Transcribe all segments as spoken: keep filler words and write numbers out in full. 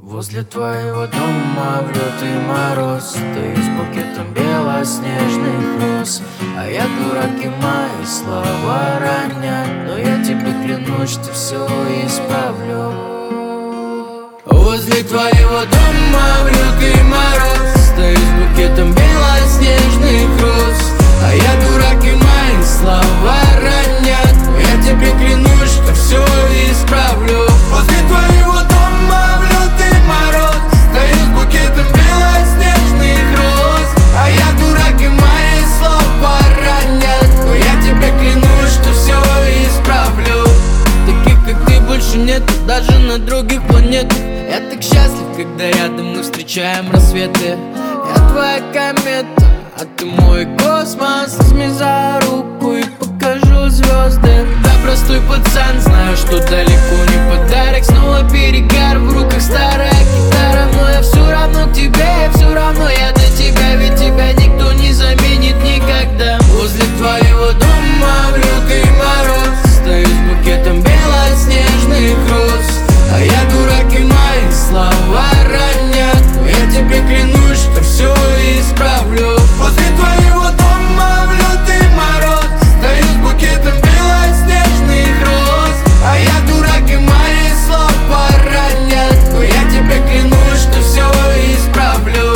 Возле твоего дома в лютый мороз стою с букетом белоснежных роз. А я дурак, и мои слова ранят, но я тебе клянусь, что все исправлю. Возле твоего дома в лютый мороз стою с букетом белоснежных роз. А я дурак, и мои слова ранят, но я тебе клянусь, что все исправлю. Возле твоего дома в лютый мороз стою с букетом белоснежных роз. А я дурак, и мои слова ранят, но я тебе клянусь, что все исправлю. Таких, как ты, больше нету, даже на других планетах. Я так счастлив, когда рядом мы встречаем рассветы. Я твоя комета, а ты мой космос. Возьми за руку и покажу звезды. Да, простой пацан, знаю, что далеко не подарок. Снова перегар, в руках старая гитара. Но я все равно к тебе, все равно я для тебя. Ведь тебя никто не заменит никогда. Возле твоего дома в лютый мороз стою с букетом белоснежных роз. А я дурак, и мои слова ранят, но я тебе клянусь, что все исправлю. Возле твоего дома в лютый мороз стою с букетом белоснежных роз. А я дурак, и мои слова ранят, но я тебе клянусь, что все исправлю.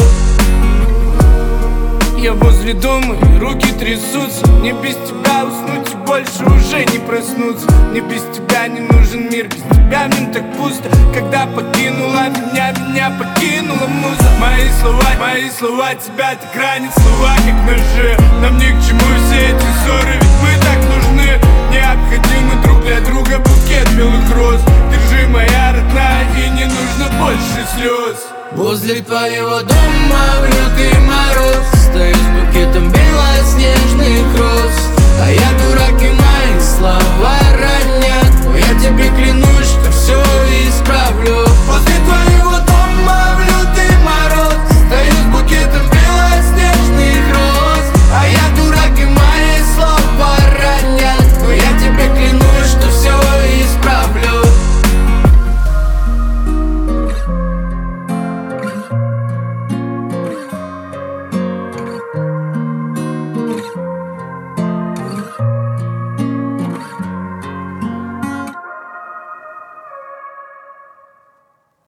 Я возле дома, и руки трясутся. Мне без тебя уснуть и больше уже не проснуться. Мне без тебя не нужен мир, без тебя в нем так пусто. Когда покинула меня, меня покинула муза. Мои слова, мои слова тебя так ранят, слова как ножи. Нам ни к чему все эти ссоры, ведь мы так нужны. Необходимы друг для друга букет белых роз. Держи, моя родная, и не нужно больше слез. Возле твоего дома в лютый мороз стою с букетом белоснежных роз. А я дурак, и мои слова